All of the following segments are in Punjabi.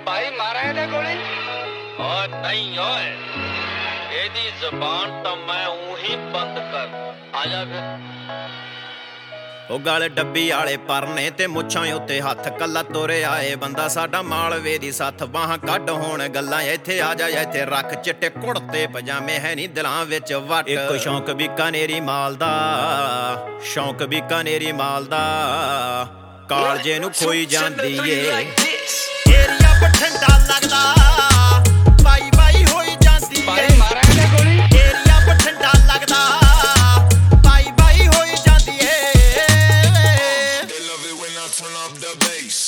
भाई मारा है गोली और नहीं ओए एदी ज़बान तो मैं ऊही बंद कर आजा फिर ਉਹ ਗਲ ਡੱਬੀ ਵਾਲੇ ਪਰਨੇ ਤੇ ਮੁੱਛਾਂ ਉੱਤੇ ਹੱਥ ਕੱਲਾ ਤੋਰਿਆ ਏ ਬੰਦਾ ਸਾਡਾ ਮਾਲਵੇ ਦੀ ਸੱਥ ਬਾਹਾਂ ਕੱਢ ਹੋਣ ਗੱਲਾਂ ਇੱਥੇ ਆ ਜਾ ਇੱਥੇ ਰੱਖ ਚਿੱਟੇ ਕੁੜਤੇ ਪਜਾਮੇ ਹੈ ਨਹੀਂ ਦਿਲਾਂ ਵਿੱਚ ਵੱਟ ਇੱਕ ਸ਼ੌਂਕ ਬੀਕਾਨੇਰੀ ਮਾਲ ਦਾ ਸ਼ੌਂਕ ਬੀਕਾਨੇਰੀ ਮਾਲ ਦਾ ਕਾਲਜੇ ਨੂੰ ਖੋਈ ਜਾਂਦੀ ਏ ਏਰੀਆ ਬਠਿੰਡਾ ਲੱਗਦਾ ਬਾਈ ਬਾਈ ਹੋਈ ਜਾਂਦੀ ਏ भाई मारा है गोली ਏਰੀਆ ਬਠਿੰਡਾ ਲੱਗਦਾ ਬਾਈ ਬਾਈ ਹੋਈ ਜਾਂਦੀ ਏ They love it when I turn up the bass.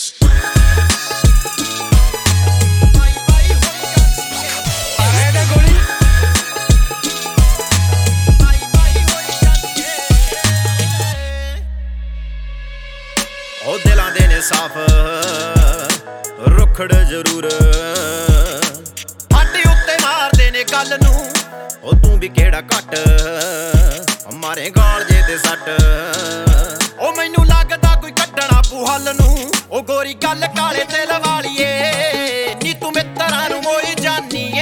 ਬਾਈ ਬਾਈ ਹੋਈ ਜਾਂਦੀ ਏ मारा है गोली ਬਾਈ ਬਾਈ ਹੋਈ ਜਾਂਦੀ ਏ ਉਹ ਦਿਲਾਂ ਦੇ ਨੇ ਸਾਫ਼ ਰੁਖੜ ਜ਼ਰੂਰ ਸਾਡੇ ਉੱਤੇ ਮਾਰਦੇ ਨੇ ਗੱਲ ਨੂੰ ਉਹ ਤੂੰ ਵੀ ਕਿਹੜਾ ਘੱਟ ਮਾਰੇ ਗਾਲ ਜੇ ਤੇ ਸੱਟ ਉਹ ਮੈਨੂੰ ਲੱਗਦਾ ਕੋਈ ਕੱਢਣਾ ਪੂ ਹੱਲ ਨੂੰ ਉਹ ਗੋਰੀ ਗੱਲ ਕਾਲੇ ਤੇ ਲਵਾਲੀਏ ਨੀ ਤੂੰ ਮਿੱਤਰਾਂ ਨੂੰ ਮੋਈ ਜਾਨੀ ਏ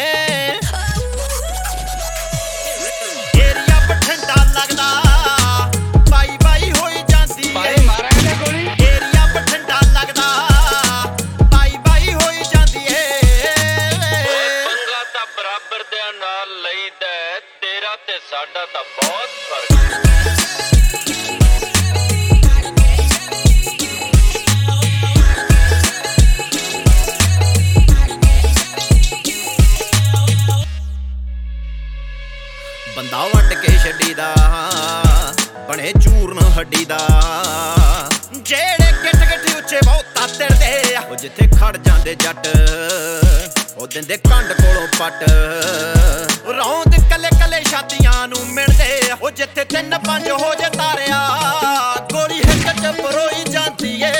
ਏਰੀਆ ਬਠਿੰਡਾ ਲੱਗਦਾ ਬਾਈ ਬਾਈ ਹੋਈ ਜਾਂਦੀ ਏ भाई मारा है गोली ਏਰੀਆ ਬਠਿੰਡਾ ਲੱਗਦਾ ਬਾਈ ਬਾਈ ਹੋਈ ਜਾਂਦੀ ਏ ਪੰਗਾ ਤਾਂ ਬਰਾਬਰ ਦੇ ਨਾਲ ਲਈਦਾ ਹੈ, ਤੇਰਾ ਤੇ ਸਾਡਾ ਤਾਂ ਬਹੁਤ ਫਰਕ ਹੈ ਬੰਦਾ ਵੱਟ ਕੇ ਛੱਡੀਦਾ ਬਣੇ ਚੂਰਨ ਹੱਡੀ ਦਾ ਜਿਹੜੇ ਗਿੱਟ ਗਿੱਟ ਉੱਚੇ ਬਹੁਤਾ ਤਿਰਦੇ ਉਹ ਜਿੱਥੇ ਖੜ ਜਾਂਦੇ ਜੱਟ ਉਹ ਦਿੰਦੇ ਕੰਡ ਕੋਲੋਂ ਪੱਟ ਰੌਂਦ ਕੱਲੇ ਕੱਲੇ ਛਾਤੀਆਂ ਨੂੰ ਮਿਲਦੇ ਉਹ ਜਿੱਥੇ 3-5 ਹੋ ਜੇ ਤਾਰਿਆ ਗੋਲੀ ਹਿੱਕ ਚ ਪਰੋਈ ਜਾਂਦੀ ਏ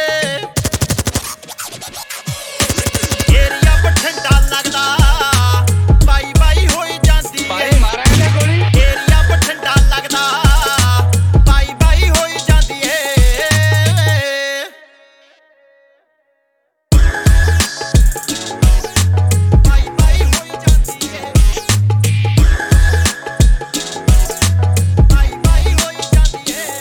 ਏਰੀਆ ਬਠਿੰਡਾ ਲੱਗਦਾ ਬਾਈ ਬਾਈ ਹੋਈ ਜਾਂਦੀ ਏ भाई मारा है गोली ਏਰੀਆ ਬਠਿੰਡਾ ਲੱਗਦਾ ਬਾਈ ਬਾਈ ਹੋਈ ਜਾਂਦੀ ਏ ਬਾਈ ਬਾਈ ਹੋਈ ਜਾਂਦੀ ਏ ਬਾਈ ਬਾਈ ਹੋਈ ਜਾਂਦੀ ਏ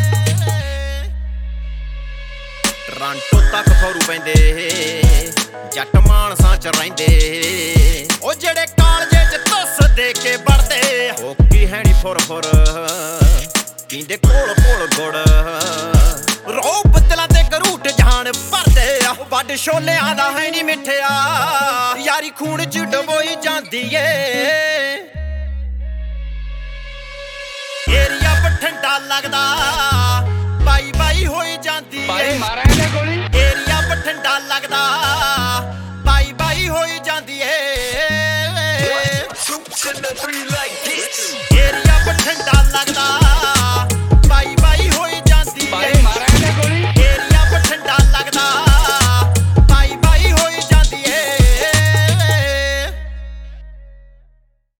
ਟਰਾਂਟੋ ਤੱਕ ਖਰੂ ਪੈਂਦੇ ਜੱਟ ਮਾਨਸਾਂ ਚ ਰਹਿੰਦੇ ਉਹ ਜਿਹੜੇ ਕਾਲਜੇ ਚ ਧੁੱਸ ਦੇ ਕੇ ਵੜਦੇ ਉਹ ਕੀ ਹੈ ਨੀ ਫੁਰ ਫੁਰ ਪੀਂਦੇ ਕੋਲ ਕੋਲ ਗੁੜ ਰੋ ਬੱਦਲਾਂ ਤੇ ਗਰੂਟ ਜਾਨ ਭਰਦੇ ਆ ਵੱਡ ਛੋਲਿਆਂ ਦਾ ਹੈ ਨੀ ਮਿੱਠਿਆ ਯਾਰੀ ਖੂਨ ਚ ਡਬੋਈ ਜਾਂਦੀ ਏ ਏਰੀਆ ਬਠਿੰਡਾ ਲੱਗਦਾ ਬਾਈ ਬਾਈ ਹੋਈ ਜਾਂਦੀ भाई ਏ मारा है गोली ਏਰੀਆ ਬਠਿੰਡਾ ਲੱਗਦਾ ਬਾਈ ਬਾਈ ਹੋਈ ਜਾਂਦੀ ਏ Two to the three like this. Area Bathinda ਲੱਗਦਾ